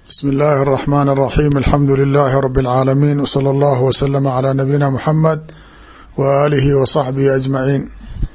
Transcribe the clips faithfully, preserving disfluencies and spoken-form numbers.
بسم الله الرحمن الرحيم الحمد لله رب العالمين وصلى الله وسلم على نبينا محمد وآله وصحبه أجمعين.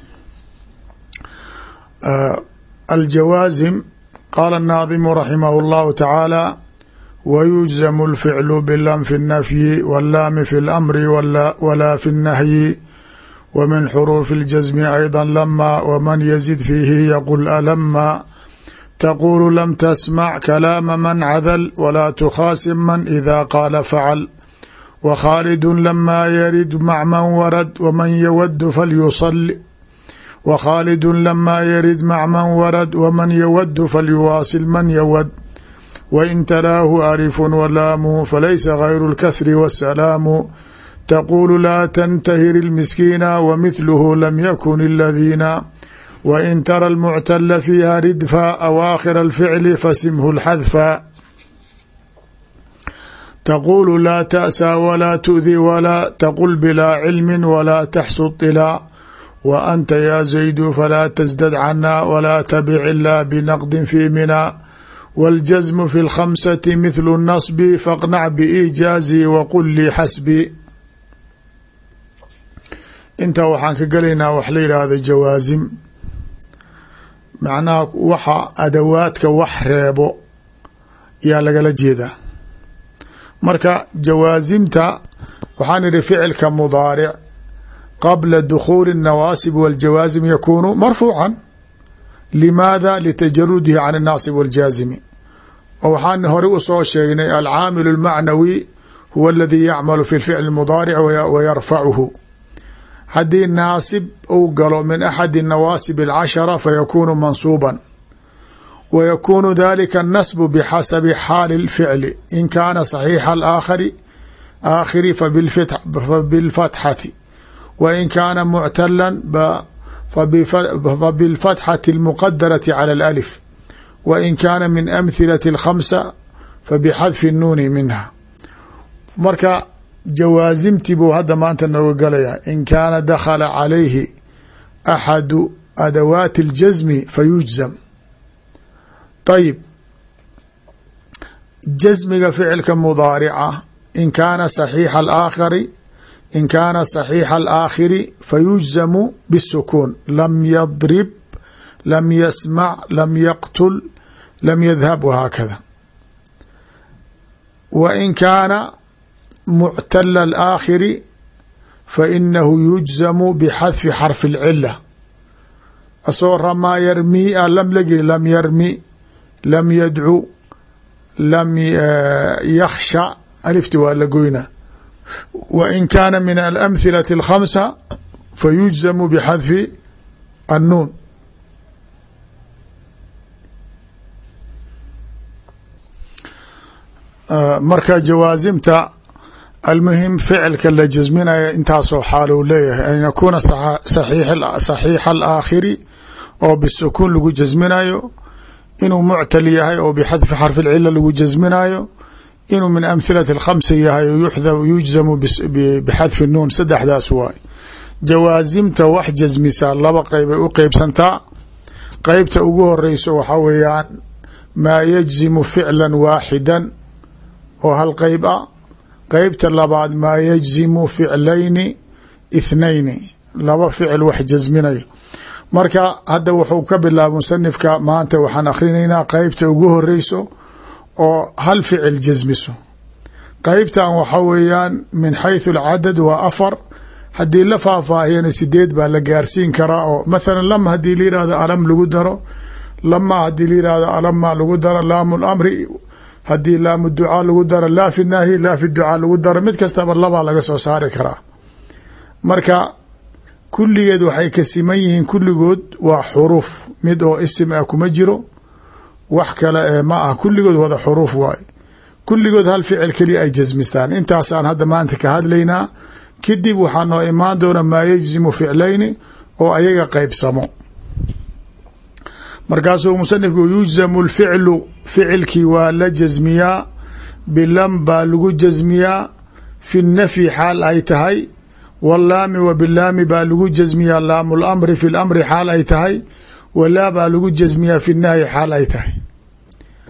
الجوازم قال الناظم رحمه الله تعالى: ويجزم الفعل باللام في النفي واللام في الأمر ولا, ولا في النهي، ومن حروف الجزم أيضا لما، ومن يزد فيه يقول ألما. تقول لم تسمع كلام من عذل، ولا تخاصم من إذا قال فعل. وخالد لما يرد مع من ورد، ومن يود فليصل. وخالد لما يرد مع من ورد، ومن يود فليواصل من يود. وإن تلاه ألف ولام، فليس غير الكسر والسلام. تقول لا تنتهر المسكين، ومثله لم يكن الذين. وإن ترى المعتل فيها ردفا، أواخر الفعل فسمه الحذفا. تقول لا تأسى ولا تؤذي، ولا تقل بلا علم، ولا تحسد طلا. وأنت يا زيد فلا تزدد عنا، ولا تبع إلا بنقد في منى. والجزم في الخمسة مثل النصب، فاقنع بإيجازي وقل لي حسبي. inta waxaan ka gelaynaa wax la yidhaahdo jawaasim, macnaha waxa adawaadka wax reebo yaa lagala jeedaa. marka jawaasimta waxaan idhi ficilka mudaaric qabla dukhuuli الnawaasib wاljawaasim yakuunu marfuucan. limaada? litajarudihi can الnaasib wاljaazimi. oo waxaan hore usoo sheegnay alcaamil اlmacnawi huwa aladii yacmalu fi lficl اmudaaric wayarfacuhu. haddii naasib uu galo min axadi nawaasib اlcashara fayakunu mansuuban, wa yakunu dalika الnasbu bixasabi xaali اlficli. in kaana صaxiixa alaakhari aakhiri fabilfatxati, wa in kaana muctalan fabilfatxati اlmuqadarati calى اlalif, wa in kaana min amhilati اlkhamsa fabixadfi الnuuni minha. marka jawaasimtii buu hadda maanta nooga galayaa. in kaana dakhala calayhi axadu adawaati اljasmi fayujzam. ayib, jasmiga ficilka mudaarica in kaana saxiixa alaakhari in kaana saxiixa alaakhiri fayujzamu bالsukuun. lam yadrib, lam yasmac, lam yaqtul, lam yadhab wahaakada. wa in kaana muctala alaakhiri fainahu yujzamu bixadfi xarfi اlcila. asoo ramaa yarmia lam lageli, lam yarmi, lam yadcu, lam yakhsha, alifti waa la goyna. wa in kaana min alamhilati اlkhamsa fayujzamu bixadfi annuun. marka jawaasimta almuhim ficilka la jasminaya intaasoo xaalo u leeyahay an yakuuna saxiixa alaakhiri oo bisukuun lagu jasminayo, inuu muctal yahay oo bixadfi xarfi اlcila lagu jasminayo, inuu min amhilati اlkhamsa yahay oo yujzamu bixadfi nuun. saddexdaas waay jawaasimta wax jasmisaa. laba qeybay u qeybsantaa. qeybta ugu horeyso waxaa weeyaan maa yajzimu ficla waaxida oo hal qeyb ah. qeybta labaad maa yajzimu ficlayni ithnayni, laba ficil wax jasminayo. marka hadda wuxuu ka bilaaba musanifka maanta waxaan akhrinaynaa qeybta ugu horeyso oo hal ficil jasmiso. qeybtan waxa weeyaan min xayثu اlcadad waa afar. haddii la faahfaahiyana sideed baa la gaarsiin karaa. oo mathala lama haddii la yihahdo alam lagu daro, lama haddii la yihahdo alama lagu daro, laamu lamri haddii laamu ducaa lagu daro, laa fi nahyi laa fi ducaa lagu daro, mid kastaba labaa laga soo saari karaa. marka kulligeed waxay ka siman yihiin. kulligood waa xuruuf, mid oo isim ah kuma jiro, wax kale ee ma ah. kulligood wada xuruuf waay. kulligood hal ficil keliya ay jasmistaan. intaasaan hadda maanta ka hadlaynaa. kadib waxaa noo imaan doona maa yajzimu ficlayni oo ayaga qeybsamo. markaasuu musanifku yujzamu lficlu, ficilkii waa la jasmiyaa, bilam baa lagu jasmiyaa, fi nafyi xaal ay tahay, walaami wa bilaami baa lagu jasmiyaa, laamu lamri fi lamri xaal ay tahay, walaa baa lagu jasmiyaa fi nahyi xaal ay tahay.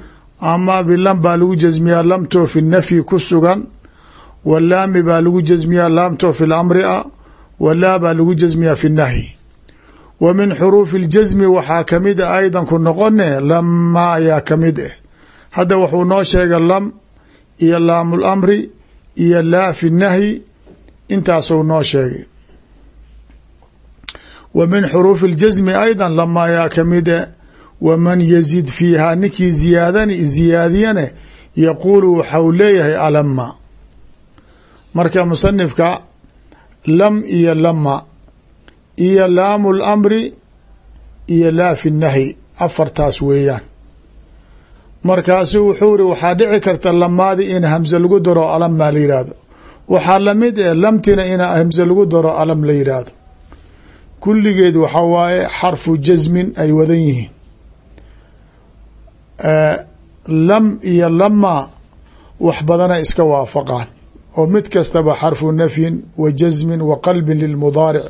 ama bilam baa lagu jasmiyaa lamtoo fi nafyi ku sugan, walaami baa lagu jasmiyaa laamtoo fi lamri a, walaa baa lagu jasmiyaa fi nahyi. wa min xuruufi اljasmi waxaa kamid a aydan ku noqone lama ayaa kamid ah. hadda wuxuu noo sheegay lam iyo laamu lamri iyo laa fi nahyi, intaasuu noo sheegay. wa min xuruufi اljasmi ayda lama ayaa kamid a. waman yazid fiihaa ninkii ziyaadan ziyaadiyane yaquulu waxau leeyahay alama. marka musanifka lam iyo lama iyo laamu lamri iyo laa fi nahyi afartaas weeyaan. markaasu wuxuu iri waxaa dhici karta lamaadi in hamse lagu daro alama la yihahdo, waxaa lamid eh lamtina in hamse lagu daro alam la yihahdo. kulligeed waxa waaye xarfu jasmin ay wadan yihiin. lam iyo lama wax badana iska waafaqaan oo mid kastaba xarfu nafyin wa jasmin wa qalbin lilmudaaric.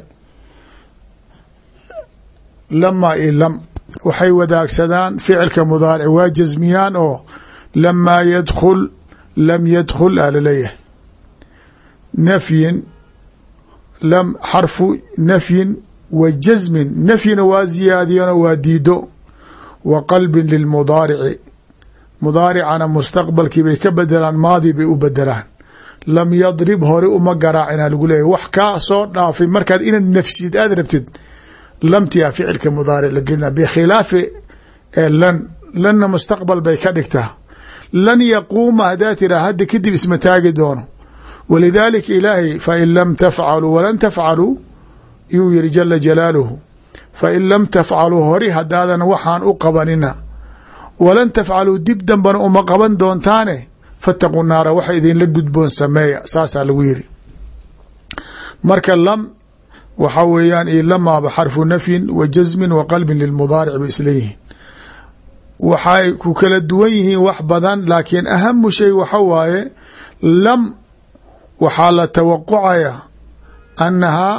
lama iyo lam waxay wadaagsadaan ficilka mudaaric waa jasmiyaan oo lamaa yadkhul lam yadkhul a laleeyahay. nafyin lam xarfu nafyin wa jasmin, nafyina waa ziyaadiyano waa diido. wa qalbin lilmudaarici, mudaaricana mustaqbalkii bay ka bedelaan maadi bay u bedelaan. lam yadrib hore uma garaacina lagu leeyahy wax kaa soo dhaafay markaad inaad nafsid aad rabtid lamtia ficilka mudaaric la gelina, bikhilaafi lan lanna mustaqbal bay ka dhigtaa. lan yaquuma hadaa tiraa hadda kadib isma taagi doono. walidaalika ilaahay fain lam tafcaluu walan tafcaluu yuu yihi jala jalaaluhu, fain lam tafcaluu hori hadaadan waxaan u qabanina walan tafcaluu dib dambana uma qaban doontaane fataquu naara waxa idinla gudboon sameeya, saasaa lagu yiri. marka lam waxa weeyaan io lamaaba xarfu nafyin wa jasmin wa qalbin lilmudaaric bay isleeyihiin. waxay ku kala duwan yihiin wax badan, laakiin ahamu shay waxa waaye lam waxaa la tawaqucaya annahaa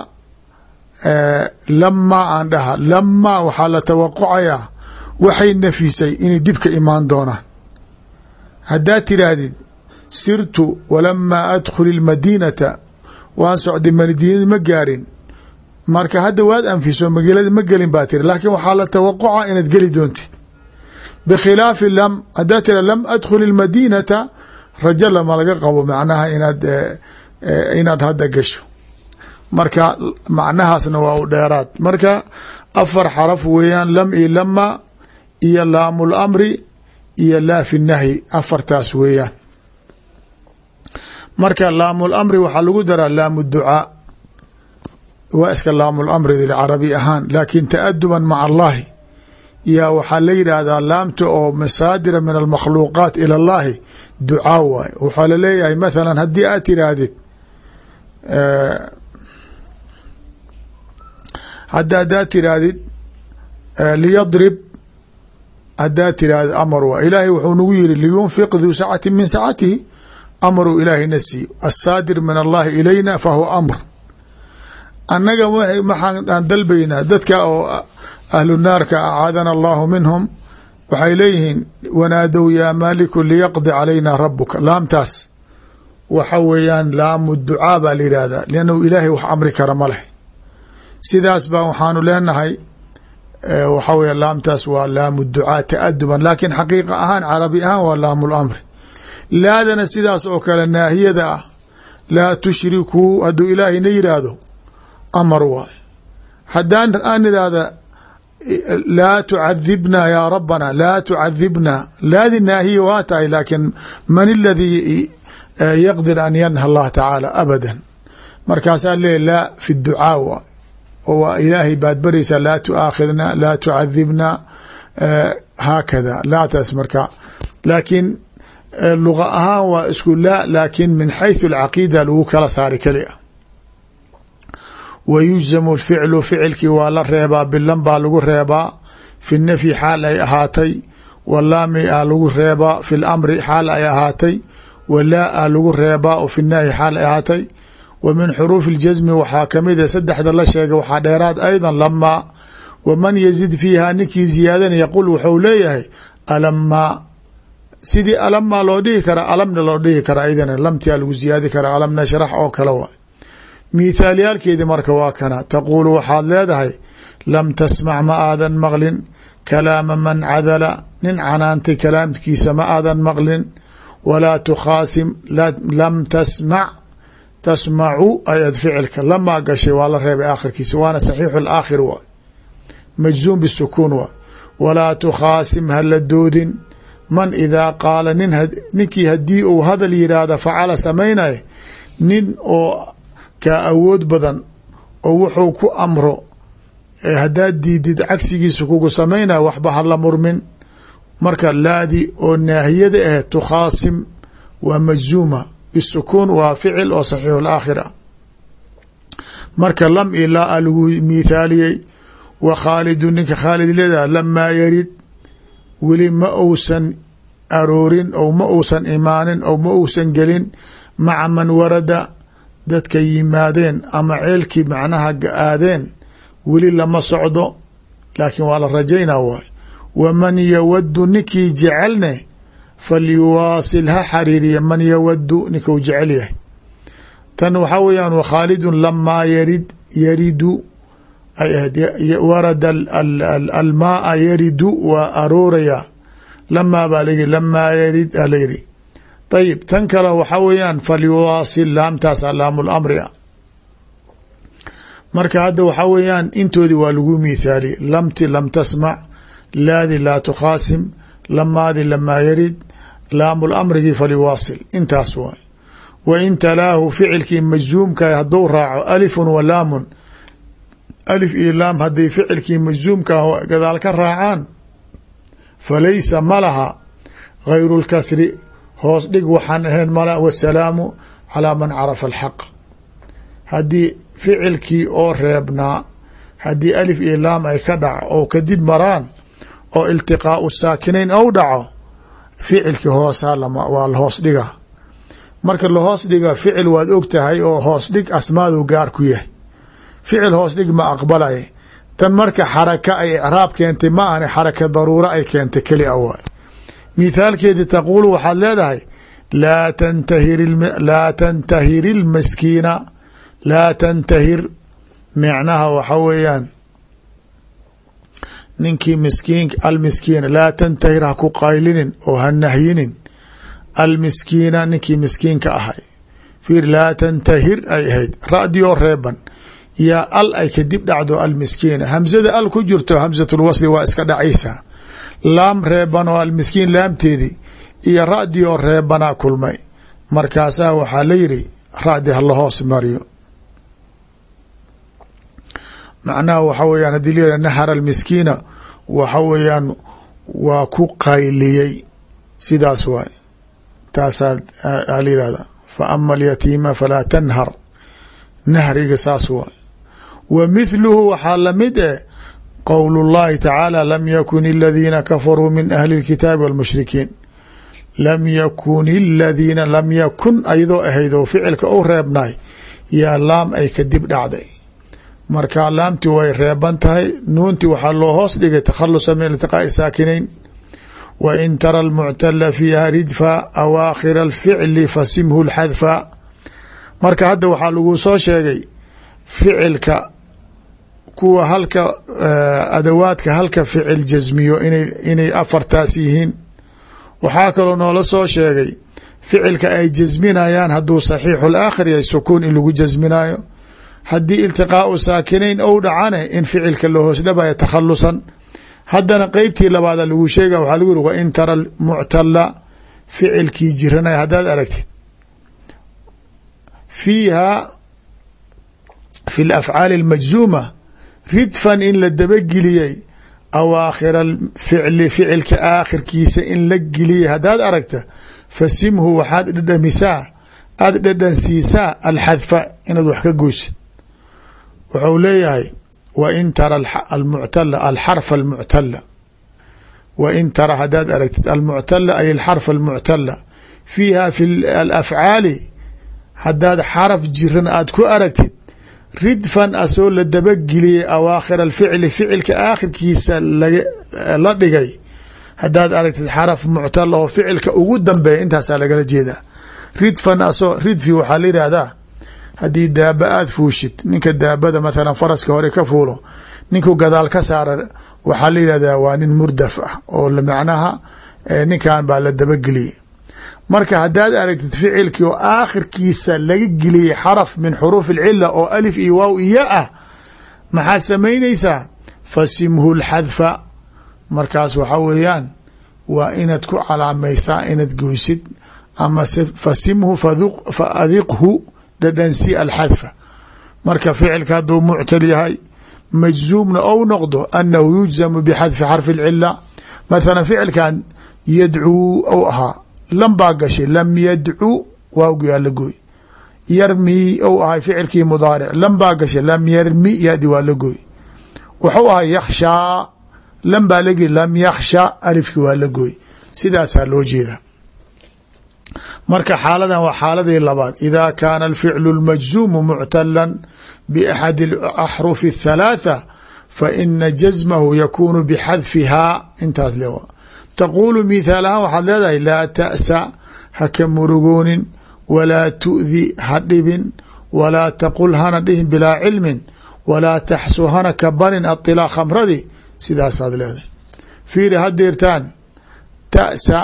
lama aan dhaha lama waxaa la tawaqucayaa waxay nafisay inay dib ka imaan doonaan. haddaad tiraahdid sirtu walamaa adkhul اlmadiinata, waan socday madiinada ma gaarin, marka hadda waad anfiso magaalada ma gelin baa tiri, laakiin waxaa la tawaquca inaad geli doontid. bikhilaafi lam haddaad tira lam adkhul اlmadiinata, rajo lama laga qabo macnaha inaad inaad hadda gasho. marka macnahaasna waa u dheeraad. marka afar xaraf weeyaan lam iyo lama iyo laamu lamri iyo laa fi nahyi, afartaas weeyaan. marka laamu lamri waxaa lagu daraa laamu ducaa, waa iska laamu lamri carabi ahaan, laakin ta'aduban maca allahi yaa waxaa la yidhaahdaa laamta oo masaadira min almakhluuqaat ila allahi ducaa waay. waxaa laleeyahay mathalan haddii aad tiraahdid hadda hadaad tiraahdid liyadrib, hadaad tirahdid amar waa ilaahay wuxuu nagu yiri liyunfiq duu sacati min sacatihi, amru ilaahay na siiyo. asaadir min allahi ilayna fahuwa amr. annaga maxaan aan dalbaynaa dadka oo ahlu naarka acaadana allahu minhum, waxay leeyihiin wanaadow yaa maaliku liyaqdi calayna rabuka. laamtaas waxa weeyaan laamu ducaa baa la yihahdaa, liannahu ilaahay wax amri kara ma leh. sidaas baa waxaanu leenahay waxa weya laamtaas waa laamu ducaa ta'aduban, laakiin xaqiiqa ahaan carabi ahaan waa laamu lamri. laadana sidaas oo kale naahiyada ah, laa tushrikuu hadduu ilaahay na yidhaahdo amar waay. haddaan aan idhaahda laa tucadibna yaa rabbana laa tucadibna, laadi naahiya waa tahay, laakiin man aladii yaqdir an yanha allah tacaala abadan. markaasaa leeya laa fi ducaa waay, oo waa ilaahay baad baraysaa laa tuaakhidna laa tucadibna haakada laataas. marka laakiin luga ahaan waa isku laa, laakiin min xayثu alcaqiida lagu kala saari keli a. wa yujzamu lficlu ficilkii waa la reebaa bilan baa lagu reebaa fi nafyi xaal ay ahaatay, walaami a lagu reebaa fi lamri xaal ay ahaatay, walaa a lagu reebaa oo fi nahyi xaal ay ahaatay. wa min xuruufi اljasmi waxaa kamid a saddexda la sheegay waxaa dheeraad ayda lamaa. waman yazid fiiha ninkii ziyaadan yaqul wuxuu leeyahay alamaa. sidii alammaa loo dhihi karaa alamna loo dhihi karaa idana lamtia lagu ziyaadi karaa alam nashrax oo kale waa mithaalyaalkeedi marka waa kana taquulu waxaad leedahay lam tasmac ma aadan maqlin kalaama man cadala nin canaantay kalaamkiisa ma aadan maqlin walaa tukhaasim lam tasmac tasmacu ayad ficilka lamaa gashay waa la reebay aakhirkiisa waana saxiixu laakhir waay majzuum bisukuun waay walaa tukhaasim hala doodin man idaa qaala nin ninkii haddii uu hadal yidhaahda facala samaynaya nin oo kaa awood badan oo wuxuu ku amro haddaad diidid cagsigiisa kugu samaynaya waxba hala murmin marka laadi oo naahiyada ah tukhaasim waa majzuuma bisukuun waa ficil oo saxiixu laakhir ah marka lam ilaa lagu mithaaliyey wa khaalidu ninka khaalid leedaha lamaa yarid weli ma uusan aroorin ou ma uusan imaanin ou ma uusan gelin maca man warada dadka yimaadeen ama ceelkii macnaha aadeen weli lama socdo laakiin waa la rajaynaa waay waman yawadu ninkii jecelne falyuwaasil ha xariiriya man yawadu ninka u jecel yahay tan waxaa weeyaan wakhaalidun lamaa yarid yaridu warada almaaa yaridu waa arooraya lamaa baa layihi lamaa yarid a la yihi ayib tan kale waxaa weeyaan falyuwaasil laamtaasa laamu lamri a marka hadda waxaa weeyaan intoodii waa lagu mithaaliye lamti lam tasmac laadi laa tukhaasim lamaadi lamaa yarid laamu lamrigii falyuwaasil intaas waay wa in talaahu ficilkii majzuumka hadduu raaco alifun wa laamun alif iyo laam hadday ficilkii majzuumka gadaal ka raacaan falaysa ma laha gayru lkasri hoos dhig waxaan ahayn mala wasalaamu calaa man carafa alxaq haddii ficilkii oo reebnaa haddii alif iyo laam ay ka dhaco oo kadib maraan oo iltiqaau saakinayn ou dhaco ficilkii hoosaa waa la hoos dhiga marka lahoos dhiga ficil waad og tahay oo hoos dhig asmaadu gaar ku yahay ficil hoos dhig ma aqbalay tan marka xaraka ay icraab keentay ma ahni xaraka daruuro ay keentay keli a waay mithaalkeedi taquulu waxaad leedahay laa tantahir laa tantahir ilmaskiina laa tantahir micnaha waxa weeyaan ninkii miskiin almiskiina laa tantahir ha ku qaylinin oo ha nahyinin almiskiina ninkii miskiinka ahay fiir laa tantahir ay ahayd ra'di oo reeban yaa al ay kadib dhacdo almiskiina hamsada al ku jirto hamsatulwasli waa iska dhacaysaa laam reeban oo almiskiin laamteedii iyo ra'di oo reebanaa kulmay markaasaa waxaa la yidhi ra'di ha la hoos mariyo macnaha waxa weyaan haddii layihah nahara almiskiina waxa weeyaan waa ku qayliyey sidaas waay taasaa la yihahda fa ama alyatiima falaa tanhar nahriga saas waay wa mithluhu waxaa lamid eh qowl اllahi tacaala lam yakun aladiina kafaruu min ahli اlkitaabi wاlmushrikiin lam yakun aladiina lam yakun ayadoo ahayd oo ficilka u reebnaay yaa laam ay kadib dhacday marka laamtii way reeban tahay nuuntii waxaa loo hoos dhigay takhalusa min iltiqaa'i saakinayn wa in tara almuctala fiiha ridfa awaakhira alficli fasimhu lxadfa marka hadda waxaa lagu soo sheegay ficilka kuwa halka adawaadka halka ficil jasmiyo inay inay afartaas yihiin waxaa kaloo noola soo sheegay ficilka ay jasminayaan hadduu saxiixu laakhir yahay sukuun in lagu jasminayo haddii iltiqaau saakinayn ou dhacane in ficilka la hoos dhabayo takhalusan haddana qeybtii labaada lagu sheega waxaa lagu yiri wa in tara muctala ficilkii jiranaya haddaad aragtid fiiha fi lafcaali almajzuuma ridfan in la dabageliyey awaakhira ficli ficilka aakhirkiisa in la geliyey haddaad aragta fasimhu waxaad dhadhamisaa aada dhadhansiisaa alxadfa inaad wax ka goysid wuxuu leeyahay wa in tara almuctala alxarf almuctala wa in tara haddaad aragtid almuctala ay alxarf almuctala fiiha fi alafcaali haddaad xaraf jiran aad ku aragtid ridfan asoo la dabageliyey awaakhir alficli ficilka aakhirkiisa la dhigay haddaad aragtid xaraf muctal oo ficilka ugu dambeeya intaasaa lagala jeedaa. ridfan asoo ridfi waxaa la yidhaahdaa haddii daaba aada fuushid, ninka daabada mathalan faraska hore ka fuulo, ninkuu gadaal ka saara waxaa la yidhahdaa waa nin murdaf ah oo macnaha ninkan baa la dabageliyey. marka haddaad aragtid ficilkii oo aakhirkiisa laga geliyey xaraf min xuruuf alcila oo alif iyo waaw iyo ah, maxaad samaynaysaa? fasimhu lxadfa. markaas waxaa weeyaan waa inaad ku calaamaysaa inaad goysid, ama fasimhu faadiqhu dhadhansi alxadfa. marka ficilka hadduu muctal yahay majzuumna ou noqdo annahu yujzamu bixadfi xarfi اlcila. mathalan ficilkan yadcuu ou ahaa lam baa gashay, lam yadcuu waawgi waa la gooy. yarmi ou ahay ficilkii mudaaric lam baa gashay, lam yarmi yaadi waa la gooy. wuxuu ahay yakhshaa lam baa lagi, lam yakhsha alifki waa la gooy. sidaasaa loo jeeda. marka xaaladan waa xaaladii labaad. ida kaana alficlu اlmajzuumu muctala baxadi axrufi الthalaatha faina jazmahu yakunu bixadfihaa. intaas le taquulu mithaal ahaan waxaad leedahay laa ta'sa haka murugoonin, walaa tu'di ha dhibin, walaa taqul hana dhihin bilaa cilmin, walaa taxsu hana ka banin aطilaa khamradii. sidaasaad leedahay. fiiri hadeertaan ta'sa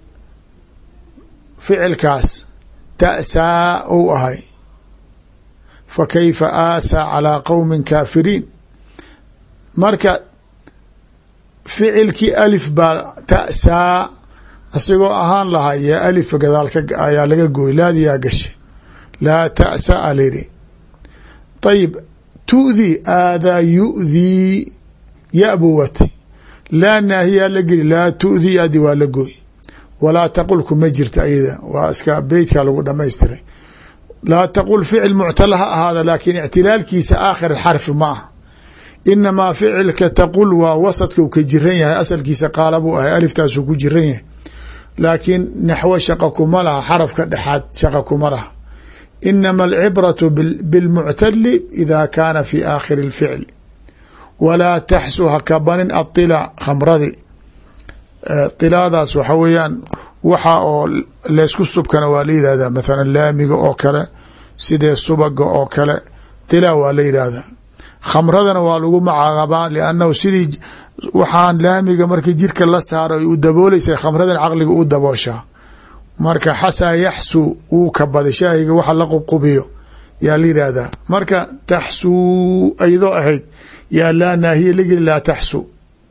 ficilkaas ta'saa ou ahay, fa kayfa aasaa calىa qowmi kaafiriin. marka ficilkii alif baa ta'saa asigoo ahaan lahaa yaa alif gadaal ayaa laga gooy, laadiyaa gashay, laa ta'sa aliri. ayib tu'di aadaa yu'dii ya buu watay, laa naahiyaa la geli, laa tu'di adi waa la gooy. walaa taqul kuma jirta ayada, waa iska beytka lagu dhamaystiray. laa taqul ficil muctala ha ahaada, laakiin ictilaalkiisa aakhir xarfi ma ah. inamaa ficilka taqul waa wasadka uu ka jiran yahay, asalkiisa qaala buu ahay, aliftaasuu ku jiran yahay. laakiin naxwo shaqa kuma laha, xarafka dhexaad shaqa kuma laha. inama alcibratu bilmuctali ida kaana fi aakhiri اlficli. walaa taxsu haka banin aطila khamradi. طilaadaas waxa weeyaan waxa oo leysku subkana waa la yihahdaa, mathalan laamiga oo kale, sidee subaga oo kale طila waa la yihahdaa. khamradana waa lagu macaabaa liannahu sidii waxaan laamiga markii jirka la saaro ay u dabooleysay khamradan caqliga u dabooshaa. marka xasaa yaxsu wuu ka baday, shaahiga waxa la qubqubiyo yaa la yihahdaa. marka taxsuu aydoo ahayd yaa laa naahiya lageli laa taxsu.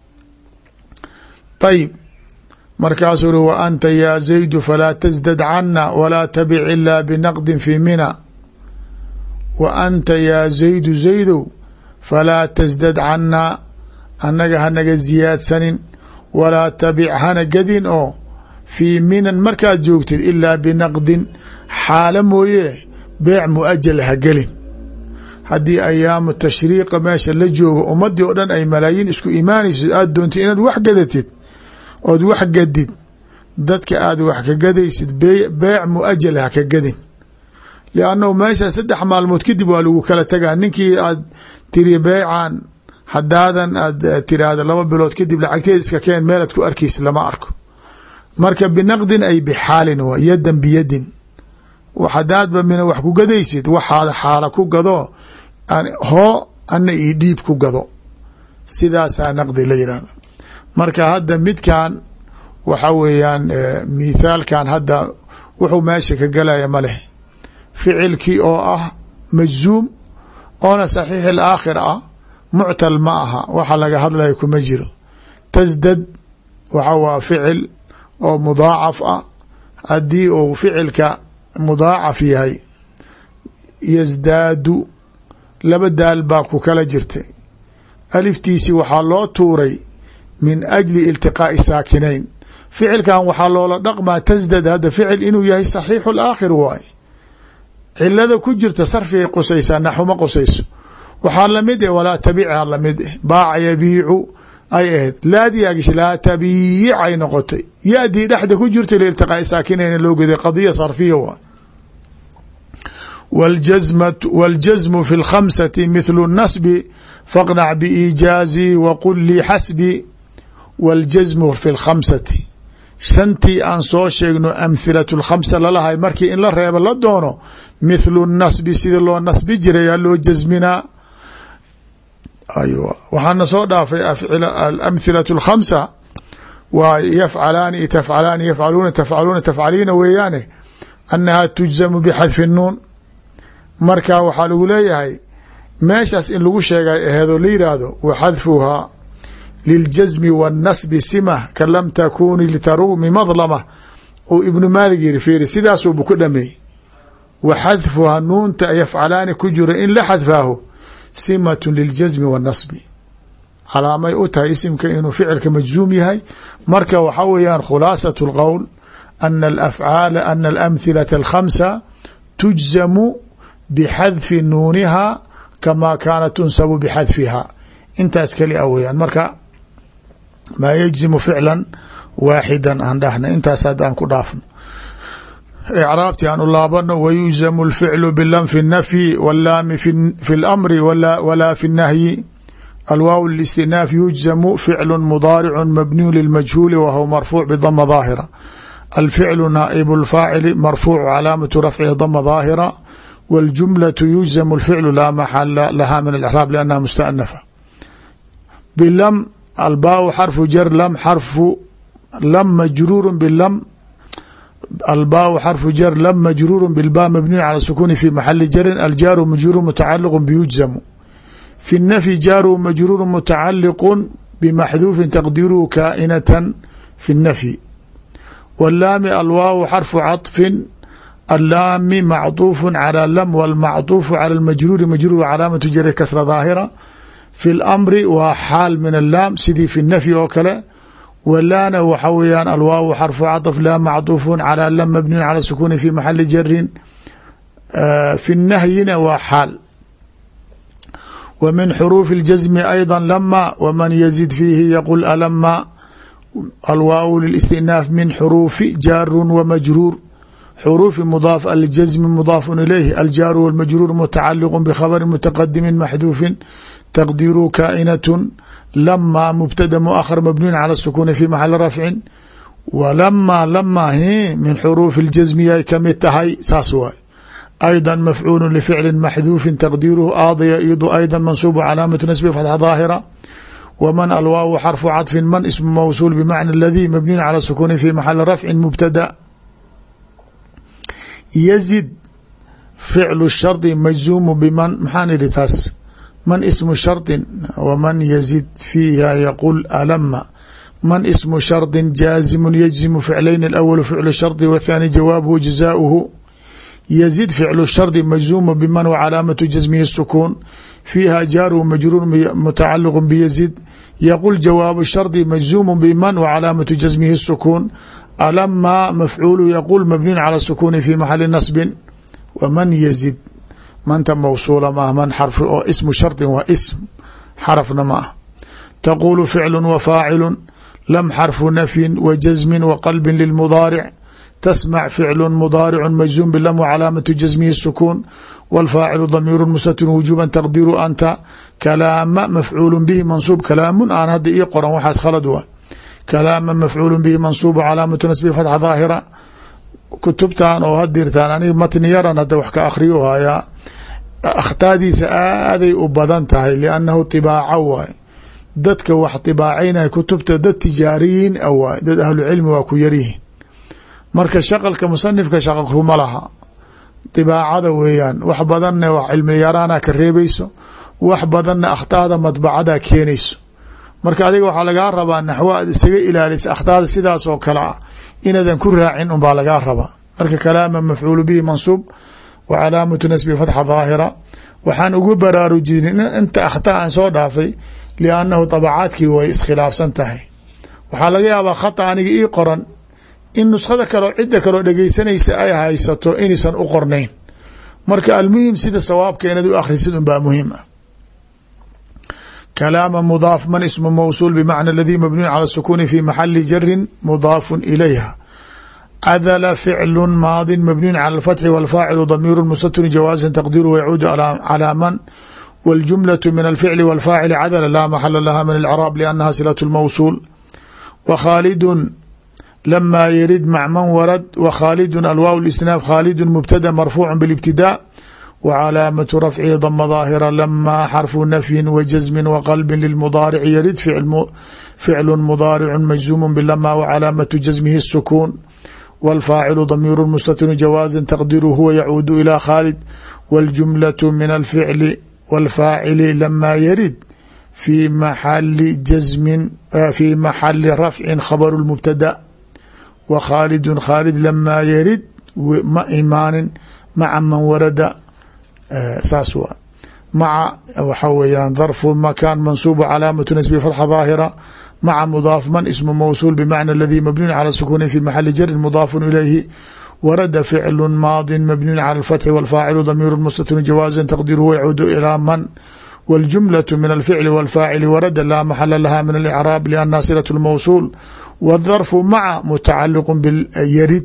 ayib markaasuu uri wa anta yaa zaydu falaa tasdad cana walaa tabic ilaa binaqdin fi mina. wa anta yaa zaydu zaydow falaa tasdad canaa annaga hanaga ziyaadsanin, walaa tabic hana gadin oo fii minan markaad joogtid ilaa binaqdin xaalo mooye beec muajal ha gelin. haddii ayaamu tashriiqa meesha la joogo ummadii oo dhan ay malaayiin isku imaanayso, aada doontid inaad wax gadatid ood wax gadid, dadka aad wax ka gadaysid beec muajal ha ka gadin. liannahu meesha saddex maalmood kadib waa lagu kala tagaa. ninkii aad tiri beecan hadaadan aad tiraahda laba bilood kadib lacagteed iska keen, meelaad ku arkaysid lama arko. marka binaqdin ay bixaalin waa yadan biyadin. hadaadba mina wax ku gadaysid waxaada xaala ku gado, hoo ana io dhiib ku gado. sidaasaa naqdi la yihahda. marka hadda midkan waxa weeyaan mithaalkan hadda wuxuu meesha ka galaya ma leh. ficilkii oo ah majzuum oona saxiix alaakhir ah, muctal ma aha, waxa laga hadlaya kuma jiro. tasdad waxa waa ficil oo mudaacaf ah. haddii uu ficilka mudaacaf yahay, yasdaadu laba daal baa ku kala jirtay, aliftiisi waxaa loo tuuray min ajli iltiqaa'i saakinayn. ficilkan waxaa loola dhaqmaa tasdad hadda ficil inuu yahay saxiixu laakhir waay. cilada ku jirta sarfigay qusaysaa, naxuma qusayso. waxaa lamid eh walaa tabiica lamid eh, baaca yabiicu ay ahayd, laadiyaa gashay laa tabiic ay noqotay, yadii dhexda ku jirta liiltiqaa'i saakinayn loo geday, qadiya sarfiya waay. wاljazmu fi اlkhamsati mithlu الnasbi faqnac biiijaazi waqul lii xasbi. waاljasmu fi اlkhamsati shantii aan soo sheegno amhilaة اlkhamsa lalahay markii in la reebo la doono mithlu nasbi sida loo nasbi jirayaa loo jasminaa aywa waxaana soo dhaafay alamhilaة اlkhamsa waa yafcalaani tafcalaani yafcaluuna tafcaluuna tafcaliina weeyaane annahaa tujzamu bixadfi nuun marka waxaa lagu leeyahay meeshaas in lagu sheegay aheedoo la yidhaahdo wa xadfuhaa liljasmi waاnnasbi simah ka lam takuni litarumi madlama uu ibnu maalig yiri fiiri sidaasuubu ku dhameey wa xadfuhaa nuunta yafcalaani ku jira in la xadfaahu simatun liljasmi waاnnasbi calaamay u tahay isimka inuu ficilka majzuum yahay marka waxaa weeyaan khulaasaة اlqowl ana alafcaala ana alamhilaة alkhamsa tujzamu bixadfi nuuniha kamaa kaanat tunsabu bixadfiha intaas keli a weyaan marka maa yajzimu ficla waaxida aan dhahna intaas hadda aan ku dhaafno icraabti aan u laabano wayujzamu اlficlu bilam fi الnafyi wاllaami fi اlamri walaa fi الnahyi alwaaw listinaaf yujzamu ficlu mudaaricu mabniyu lilmajhuuli wahuwa marfuuc bdama daahira alficlu naa'ib اlfaacili marfuucu calaamatu rafcihi dama daahira wاljumlaةu yujzamu اlficlu laa maxala laha min اlcraab lannaha mustanafa bilam albaaءu xarfu jar lam xarfu lam majruuru bilam albaaءu xarfu jar lam majruuru bilba mabniyu cala sukuni fi maxali jarin aljaaru majruuru mutacaliqu biyujzamu fi الnafyi jaaru majruuru mutacaliqu bmaxduufin taqdiruhu kaa'inatan fi الnafyi wاllaami alwaaw xarfu caطfin allaami macطuufu calى lam wاlmacطuufu calى اlmajruuri majruur calaamatu jari kasra daahira fi اlamri waa xaal min allaam sidii fi الnafyi oo kale walaana waxa weeyaan alwaaw xarfu caطf laa macطuufu calى lam mabniyu calى sukuni fi maxali jarin fi الnahyina waa xaal w min xuruufi اljasmi ayضa lama wman yazid fiihi yaqul alama alwaaw lilistinaaf min xuruufi jaaru wamajruur xuruufi mudaaf aljasmi mudaafun ilayhi aljaaru wاlmajruur mutacaliq bkhabri mutaqadimi maxduufin taqdiru kaa'inatu lama mubtada muahar mabniyun calى sukuni fi maxali rafcin walama lama hi min xuruufi اljasmi yay kamid tahay saas waay أيضا مفعول لفعل محذوف تقديره آضي يض أيضا منصوب علامة نسب فتح ظاهرة ومن الواو حرف عطف من اسم موصول بمعنى الذي مبني على السكون في محل رفع مبتدأ يزد فعل الشرط مجزوم بمن محان لتاس من اسم شرط ومن يزد فيها يقول ألم من اسم شرط جازم يجزم فعلين الأول فعل الشرط والثاني جوابه جزاؤه يزid فعل الشhرط مجزوم بmن وcلاaمة جزمه السكون فيها jاr مجrور متacلق بيزid يقول جواب الشhرط مجزوم بmن وcلاaمة جزمه السكون ألما مفعول يقول مبني على السكون في محل نصب وmن يزid mnta موصuلa mah mn xرف oo اسم شhرط waa اسم xرفna ma ah تقول فعل وفاaعل لم xرف نفي وجزم وqلب للمضارع تسمع فعل مضارع مجزوم بلم وcلاaمة جزمه السكون والفاaciل ضمير مستتر وجوبا تقدير أnta كلاama مفعول به منصوب كلاam aan hadda ii qoran waxaas khalad wa كلاama مفعول به منصوب cلاaمة نسبه فتح ظاahرة kutubtan oo hadirtaan anig matni yaran hadda wax ka akriyo hayaa akhtaadiisa aaday u badan tahay لأnnahu طibaaco waay dadka wax طibaacaynaya kutubta dad tijaariyiin a waay dad ahlu cilmi waa ku yaryihin marka shaqalka musanifka shaqalkuma laha dibaacada weeyaan wax badanna wax cilmi yaraana ka reebayso wax badanna akhtaada madbacada keenayso marka adiga waxaa lagaa rabaa naxwo aad isaga ilaalisa akhtaada sidaas oo kale ah inaadan ku raacin unbaa lagaa rabaa marka kalaama mafcuulu bihi mansuub wa calaamatu nasbi fatxa daahira waxaan ugu baraarujinin inta akhtaa aan soo dhaafay liannahu dabacaadkii way iskhilaafsan tahay waxaa laga yaabaa khata aniga ii qoran in nuskhada kaleo cidda kaloo dhegeysanaysa ay haysato inaysan u qornayn marka almuhim sida sawaabka inaad u akhrisid un baa muhim ah kalaama mudaaf man ismu mawsuul bmacna aladii mabniyu cala sukuni fi maxali jarin mudaafun ilayha cadala ficlu maadin mabniyun cala alfatxi walfaacilu damiiru mustaturu jawaasan taqdiru yacuudu calaa man wاljumlaة min alficli wاlfaacili cadala laa maxala laha min alcraab liannaha silaة اlmawsuul wa khaalidun lama yarid mac man warad wa khaalidun alwaaw اlisnaaf khaalidun mubtada marfuucu biاlibtidaa wa calaamatu rafcihi dama daahira lama xarfu nafyin wa jasmin wa qalbi lilmudaarici yarid ficlu mudaaricu majzuumu bilama wa calaamatu jasmihi الsukuun wاlfaacilu damiiru mustatinu jawaaزin taqdiru huwa yacuudu ilى khaalid wاljumlaة min alficli wاlfaacili lama yarid fi maxali jasmin fi maxali rafcin khabaru اlmubtada wa khaalidun khaalid lamaa yarid ma imaanin maca man warada saas waa maca waxaa weeyaan darfu makaan mansuubu calaamatu nasbi fatxa daahira maca mudaaf man ismu mawsuul bimacna aladii mabniun cala sukuuni fi maxali jarin mudaafun ilayhi warada ficlu maadin mabniun cala alfatxi wاlfaacilu damiiru mustatinu jawaazan taqdiruhu yacuudu ilaa man wاljumlaة min alficli wاlfaacili warada laa maxala laha min alicraab liannaha silaة اlmawsuul wاdarfu maca mutacaliq byarid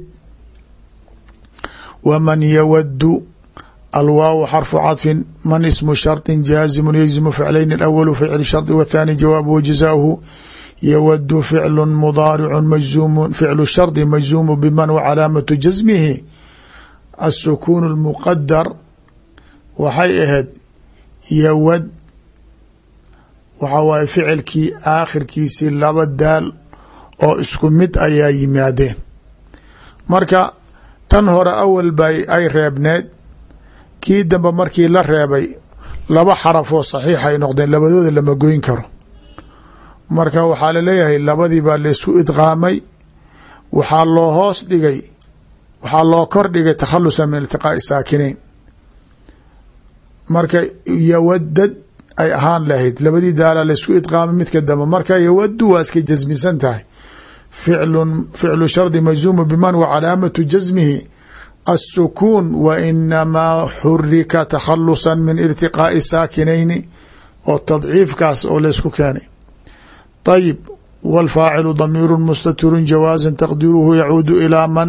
wman yawadu alwaaw xarfu caطfin man ismu sharطi jaazimu yجzimu ficlayn اأwl ficl sharطi wاthani jawaabuhu jazaahu yawadu ficlu mudaaricu majzuum ficlu sharطi majzuumu biman wcalaamatu jasmihi الsukuun اlmuqadar waxay ahayd yawad waxaa waaye ficilkii aakhirkiisii laba daal oo isku mid ayaa yimaadeen marka tan hore awal bay ay reebneed kii dambe markii la reebay laba xarafoo saxiix ay noqdeen labadooda lama goyn karo marka waxaa laleeyahay labadii baa laisku idqaamay waxaa loo hoos dhigay waxaa loo kor dhigay takhalusa min iltiqaa'i saakinayn marka yawadad ay ahaan lahayd labadii daala laisku idqaamay midka dambe marka yawadu waa iska jasmisan tahay ficlu ficlu shardi majzuumu biman wa calaamatu jasmihi الsukuun wa inamaa xurika takhalusa min irtiqaa'i saakinayni oo tadciifkaas oo laysku keenay ayib wاlfaacilu damiiru mustatirun jawaazan taqdiruhu yacuudu ilaa man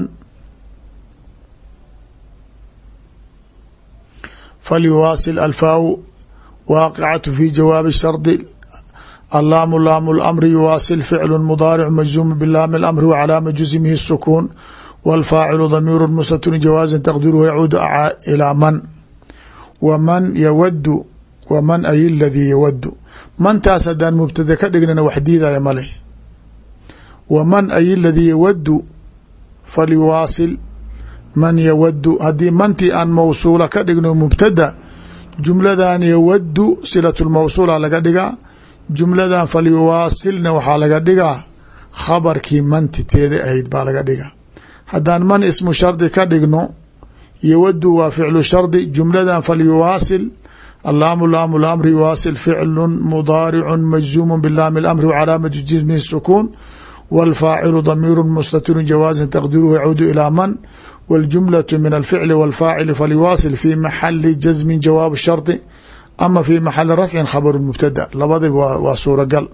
falyuwaasil alfaaw waaqicatu fi jawaabi shardi allaamu laamu lamri yuwaasil ficlu mudaaric majzuumu bilaami اlamri wa calaama jusmihi الsukuun wاlfaacilu damiiru mustatirun jawaazan taqdiruhu yacuudu ilaa man waman yawadu waman ay ladii yawadu mantaas haddaan mubtada ka dhignana wax diidaya ma leh waman ay ladii yawadu falyuwaasil man yawadu haddii mantii aan mawsuula ka dhigno mubtada jumladan yawadu silatu lmawsuula laga dhigaa jumladan falyuwaasilna waxaa laga dhigaa khabarkii mantiteeda ahayd baa laga dhigaa haddaan man ismu shardi ka dhigno yawadu waa ficlu shardi jumladan falyuwaasil allaamu laamu lamri yuwaasil ficlu mudaaricu majzuumu bilaami اlamri wcalaamatu jismihi الsukuun wاlfaacilu damiiru mustatirun jawaazan taqdiruhu yacuudu ilaa man wاljumlaة min alficli wاlfaacili falyuwaasil fi maxali jasmin jawaabu shardi ama fi maxali rafcin khabaru mubtada labadiba waa suuragal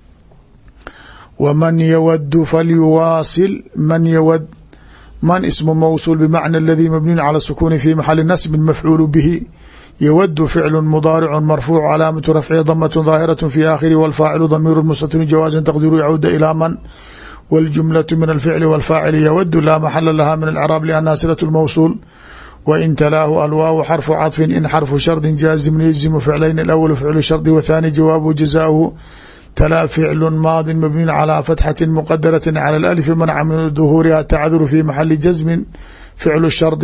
wman yawadu falyuwaasil man yawad man ismu mawsuul bmacna aladii mabniun cala sukuuni fi maxali nasbin mafcuulu bihi yawadu ficlu mudaaricu marfuuc calaamatu rafcihi damatun daahiraة fi aakhiri wاlfaacilu damiiru mustatirun jawaazan taqdiru yacuuda ilaa man wاljumlaة min alficli wاlfaacili yawadu laa maxala laha min alcraab liannaha silaة اlmawsuul wain talaahu alwaaw xarfu caطfin in xarfu shardi jaazimun yجzimu ficlayn اأwl ficlu shardi wthaani jawaabuhu jazaahu تلا فعل ماض مبني على فتحة مقدرة على الألف منع من ظهورها تعذر في محل جزم فعل الشرط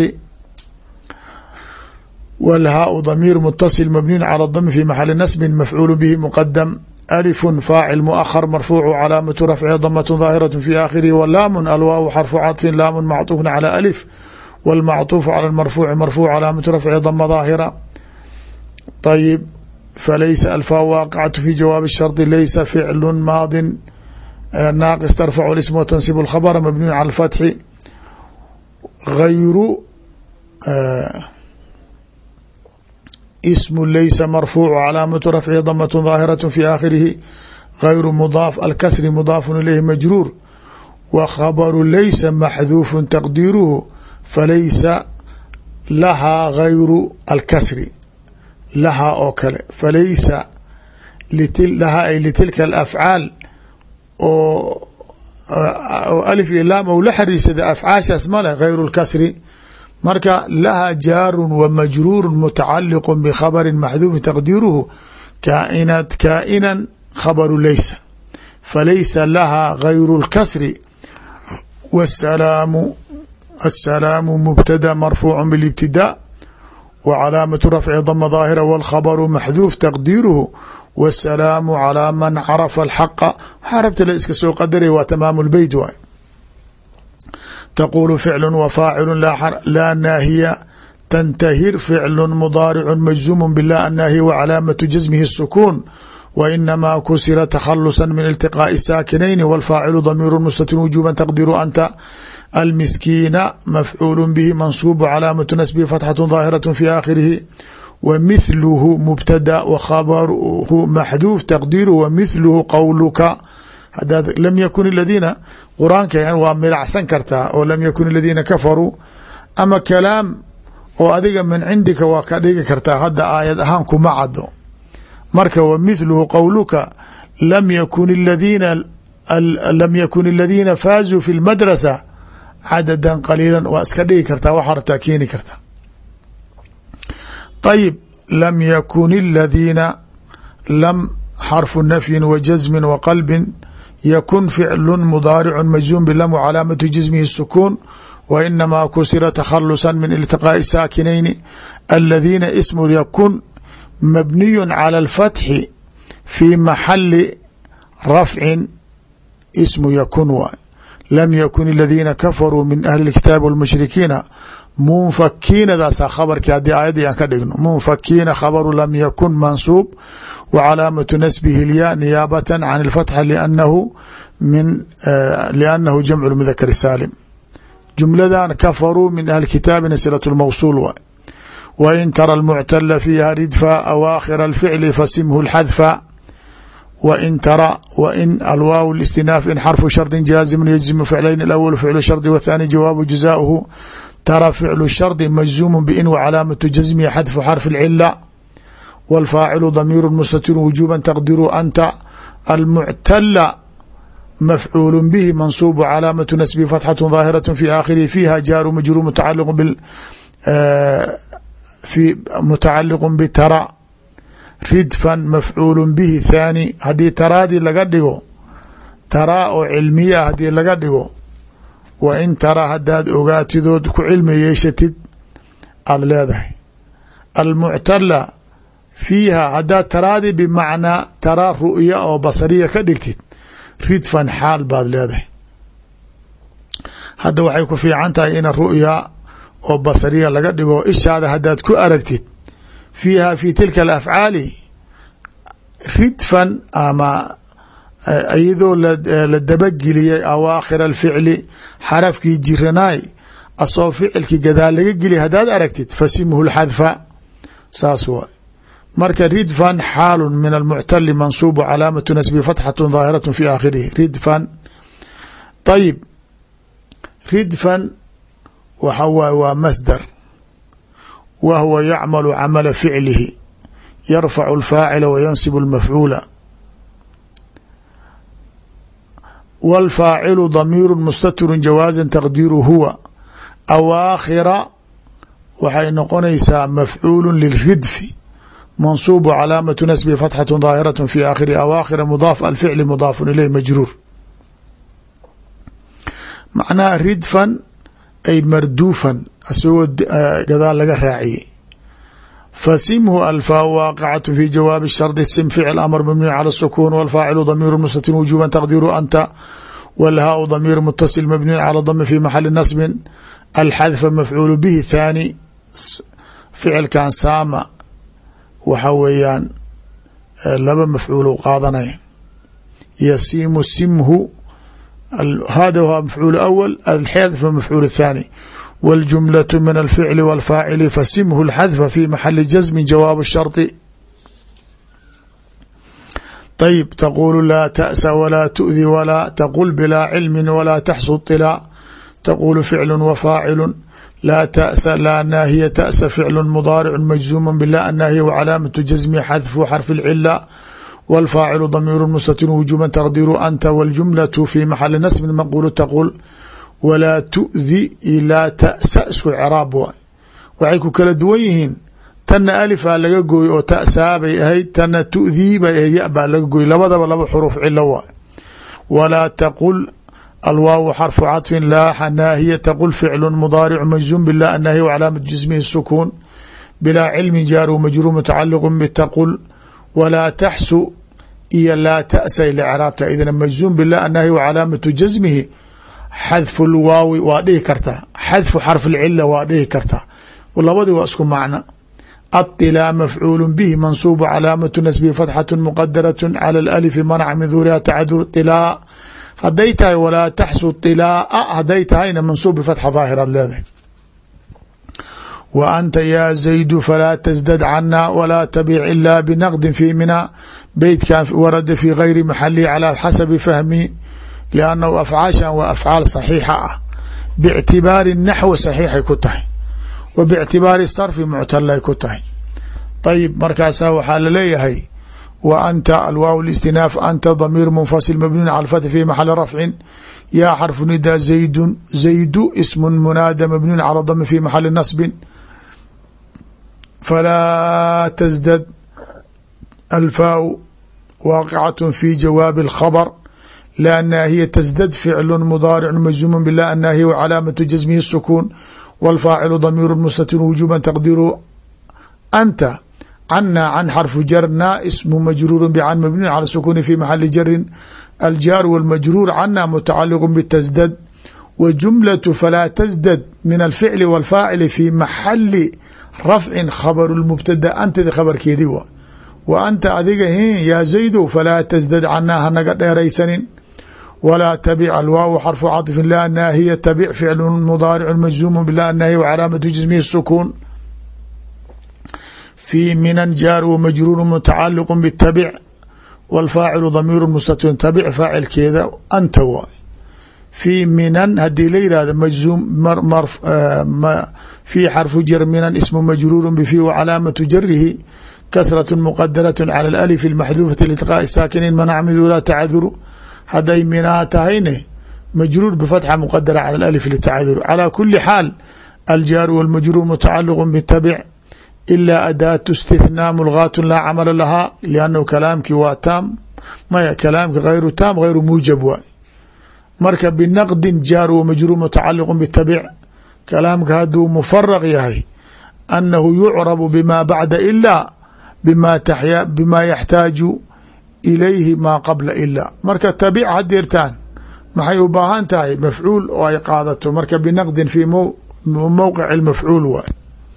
والهاء ضمير متصل مبني على الضم في محل نسب مفعول به مقدم ألف فاعل مؤخر مرفوع علامة رفعه ضمة ظاهرة في آخره واللام الواو حرف عطف لام معطوف على ألف والمعطوف على المرفوع مرفوع علامة رفعه ضمة ظاهرة طيب فليس الفاء واقعة في جواب الشرط ليس فعل ماض ناقص ترفع الاسم وتنصب الخبر مبني على الفتح غير اسم ليس مرفوع علامة رفعه ضمة ظاهرة في آخره غير مضاف الكسر مضاف إليه مجرور وخبر ليس محذوف تقديره فليس لها غير الكسر lahaa oo kale falaysa lahaa ay litilka alafcaal oo alif iyo laam ou la xariirsada afcaashaas male gayru lkasri marka laha jaarun wa majruurun mutacaliqun bikhabarin maxduufin taqdiiruhu kaainat kaa'inan khabaru laysa falaysa laha gayru lkasri wsalaamu aلsalaamu mubtada marfuucu biاlibtidaa wa calaamatu rafci dama daahira wاlkhabaru maxduuf taqdiiruhu wاsalaamu calىa man carafa alxaqa waxaa rabta la iska soo qadaraya waa tamaamu lbeyt waay taqulu ficlu wa faacilu laa naahiya tantahir ficlu mudaaricu majzuumu bila annaahiya wa calaamatu jasmihi الsukuun wa inamaa kusira takhalusa min iltiqaaءi الsaakinayni wاlfaacilu damiiru mustatir wujuba taqdiru anta almiskiina mafcuulu bihi mansuubu calaamatu nasbihi fatxatu daahiraة fi aakhirihi wmithluhu mubtada wkhabaruhu maxduuf taqdiiruhu wamithluhu qowluka hadaad lam yakun aladiina qur-aanka waa milacsan kartaa oo lam yakun aladiina kafaruu ama kalaam oo adiga min cindika waa ka dhigi kartaa hadda aayad ahaan kuma cado marka wamithluhu qowluka lam yakun aladiina lam yakun aladiina faazuu fi lmadrasa cadadan qaliila waa iska dhigi kartaa waxaa rabtaa keeni karta طيب لم يكن الذين لم حرف نفي وجزم وقلب يكن فعل مضارع مجزوم بلم وعلامة جزمه السكون وإنما كسر تخلصا من التقاء الساكنين الذين اسم يكن مبني على الفتح في محل رفع اسم يكن لم يكن الذين كفروا من أهل الكتاب والمشركين munfakiina daasa khabarkii haddii aayadii aan ka dhigno munfakiina khabaru lam yakun mansuub wa calaamatu nasbihi lya niyaabatan can اlfatxa lanahu min liannahu jamcu mudakar saalim jumladan kafaruu min ahli kitaabina silaة lmawsuul waay wain tara almuctala fiiha ridfa awaakhira alficli fasimhu اlxadfa wain tara wain alwaaw اlistinaaf in xarfu shardi jaazimu yajzimu ficlayn اlawl ficlu shardi wاthani jawaabu jazaؤuhu tara ficlu shardi majzuumu bin wcalaamatu jasmihi xadfu xarfi اlcila wاlfaacilu damiiru mustatiru wujuba taqdiru anta almuctala mafcuulu bihi mansuubu calaamatu nasbihi fatxatu daahiraة fi aakhirihi fiiha jaaru majruur mutacaliqu bitara ridfan mafcuulu bihi thaani haddii taraadii laga dhigo taraa oo cilmiya haddii laga dhigo wa in tara haddaad ogaatidood ku cilmi yeeshatid aada leedahay almuctala fiiha haddaad taraadi bimacnaa taraa ru'ya oo basariya ka dhigtid ridfan xaal baad leedahay hadda waxay ku fiican tahay in ru'ya oo basariya laga dhigo ishaada haddaad ku aragtid fiiha fi tilka alafcaali ridfan ama iyadoo la dabageliyay awaakhir alficli xarafkii jiranaay asoo ficilkii gadaal laga geliya haddaad aragtid fasimhu lxadfa saas waay marka ridfan xaalu min almuctali mansuubu calaamatu nasbi fatxatu daahiraة fi aakhirihi ridfan ayib ridfan waxa waay waa masdar wa huwa yacmalu camala ficlihi yarfacu alfaacila wa yansibu اlmafcuula wاlfaacilu damiiru mustatiru jawaaza taqdiiru huwa awaakhira waxay noqonaysaa mafcuulu liridfi mansuubu calaamatu nasbi fatxatu daahiraة fi aakhiri awaakhira mudaaf alficli mudaafu ileyh majruur macnaha ridfan ay marduufan asagoo gadaal laga raaciyey fasimhu alfaa waaqicatu fi jawaabi shardi sim ficl amr mabniy cala الsukuun wاlfaacilu damiiru mustatir wujuba taqdiiru anta wاlhaau damiir mutasil mabniy cala dami fi maxali nasbin alxadfa mafcuulu bihi thaani ficilkan saama waxa weeyaan laba mafcuul qaadanaya yasiimu simhu hada huwa mafcuul awal alxadfa mafcuul thaani wاljumlaة min alficli wاlfaacili fasimhu اlxadfa fi maxali jasmi jawaab الsharطi طayb taqulu laa taأsa walaa tu'di walaa taqul bilaa cilmi walaa taxsu طilaa taqulu ficlu wafaacilu laa taأsa laa naahiya taأsa ficlu mudaaricu majzuumu bila annaahiya wcalaamatu jasmi xadfu xarfi اlcila والفاacل ضمير مستتر وجوبا تقدير أنت والجملة في محل نصب مقول تقول ولا تؤذي ilaa تأsa isku cراab waay waxay ku kala duwan yihiin tana alifaa laga gooy oo ta'saa bay ahayd tana tu'dii bay ahayd ya baa laga gooy labadaba laba xuruuf cilo waay walaa taqul alwaaw xarfu caطfi laa naahiya taqul ficlu mudaaric majzuum bila naahiya wcalaamaة jismihi الsukuun bilaa cilmi jaar majruur mutacaliq btaqul walaa taxsu iyo laa ta'say lcraabta idna majzuum bila naahiya wcalaamatu jasmihi xadfu lwaawi waa dhihi kartaa xadfu xarf اlcila waa dhihi kartaa labadii waa isku macno aطilaa mafcuul bihi mansuub calaamatu nasbihi fatxaة mqadaraة calى اlأlfi manca min duuriha tacadur طilaa haday tahay walaa taxsu طilaa haday tahayna mansuub bifatxa daahiraad leedahay wa anta yaa zaydu falaa tasdad cana walaa tabic ila binaqdi fi mina beytkan warada fi gayri maxalihi calى xasabi fahmi liannahu afcaashan waa afcaal saxiixa ah bictibaari naxwi saxiixay ku tahay wa bictibaari sarfi muctalay ku tahay ayib markaasaa waxaa laleeyahay wa anta alwaaw اlاstinaaf anta damiir munfasil mabniun cala اfathi fi maxali rafcin yaa xarfu nidaa zaydun zaydu ismu munaada mabniun cala dami fi maxali nasbin falaa tasdad alfaau waaqicaة fi jawaabi اlkhabr laa naahiya tasdad ficlu mudaaricu majzuumu bila naahiya wcalaamatu jasmihi الsukuun wاlfaacilu damiiru mustatir wujuba taqdiru anta cana can xarfu jarna ismu majruuru bcan mabniun cala sukuni fi maxali jarin aljaaru wاlmajruur cana mutacaliqu btasdad wa jumlatu falaa tasdad min alficli wاlfaacili fi maxali rafcin khabaru lmubtada antadi khabarkeedii waa wa anta adiga hin yaa zaydo falaa tasdad canaa hanaga dheeraysanin walaa tabic alwaaw xarfu caطfin laa naahiya tabic ficlu mudaaricu majzuumu bila naahiya wcalaamatu jismihi الsukuun في minan jaar wmajruur mutacaliq btabic wاlfaacilu damiir mustatir tabic faacilkeeda anta waay fii minan hadii la yihahdo majzuum fii xarfu jar minan ismu majruur bfi wcalaamatu jarihi kasraة mqadaraة calى اalif اmaxduufati liqاءi saakinin manac midula tacaduru haday minaa tahayne majruur bfatxa mqadara calى alif litacaduru calى kuli xaal aljaaru wاlmajruur mutacaliq btabic ilaa adaatu istithnaa mulgaatu laa camala lahaa liannahu kalaamkii waa taam maya kalaamki hayru taam hayru muujab waay marka binaqdin jaar wa majruur mutacaliqu bitabic kalaamka hadduu mufaraq yahay annahu yucrabu bima bacda ilaa bima bima yaxtaaju ilayhi maa qabla ilaa marka tabic hadeertaan maxay u baahan tahay mafcuul oo ay qaadato marka binaqdin fi mowqic mafcuul waay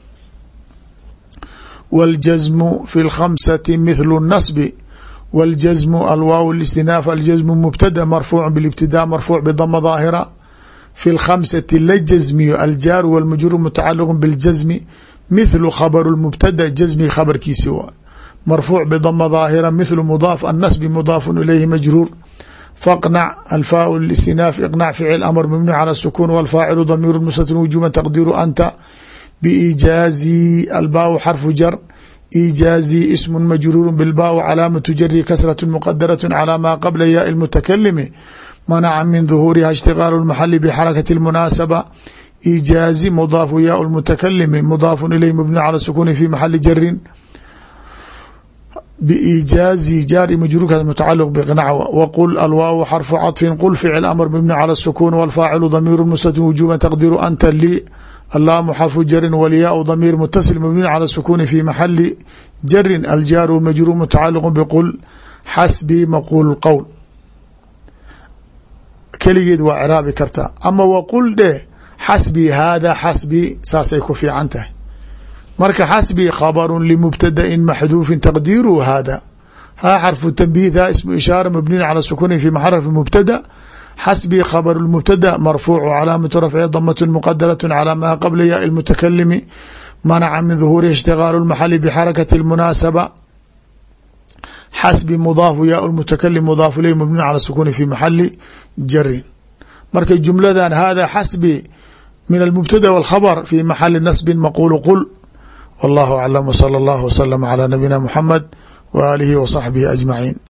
والجزم في الخمسة مثل النصب والجزم الواو الاستناف الجزم مبتدأ مرفوع بالابتداء مرفوع بضم ظاهرة في الخمسة لجزمي الجار والمجرور متعلق بالجزم مثل خبر المبتدأ جزمي خبر كي سوا مرفوع بضم ظاهرة مثل مضاف النصب مضاف إليه مجرور فاقنع الفاء الاستناف اقنع فعل أمر مبني على السكون والفاعل ضمير مستتر وجوبا تقدير أنت بإيجازي الباء حرف جر إيجازي اسم مجرور بالباء علامة جره كسرة مقدرة على ما قبل ياء المتكلم منع من ظهورها اشتغال المحل بحركة المناسبة إيجازي مضاف ياء المتكلم مضاف إليه مبني على السكون في محل جر بإيجازي جار مجرور متعلق بقنع وقل الواو حرف عطف قل فعل أمر مبني على السكون والفاعل ضمير مستتر وجوبا تقدير أنت لي اللام xرف jر والyاء ضمير متصل مبني على السكون في محل jر الجار المجrور متعلق بqل xasبي مقول qول keligeed waa craabi kartaa ama wqل dheh xasبي hذا xasبي saasay ku fiican tahay marka xasبي خبر لمبتدأ محذوف تقديره hذا ها xرف تنبيه ذا اسم إشارة مبني على السكون في محل مبتدأ xasبي khبر المبتدأ مرفوع cلاaمة رفع ضمة مqدرة على ما qبل yاء المتكلم منca من ظهوره اشتغال المحل بحركة المناسبة xasبي مضاف yاء المتكلم مضاف إليه مبني على السكون في محل jر marka جملadan hذا xasبي من المبتدأ والخبر في محل نصب مقول qل والله أعلم وصلى الله وسلم على نبينا محمد wa aalihi wa saxbihi ajmaciin.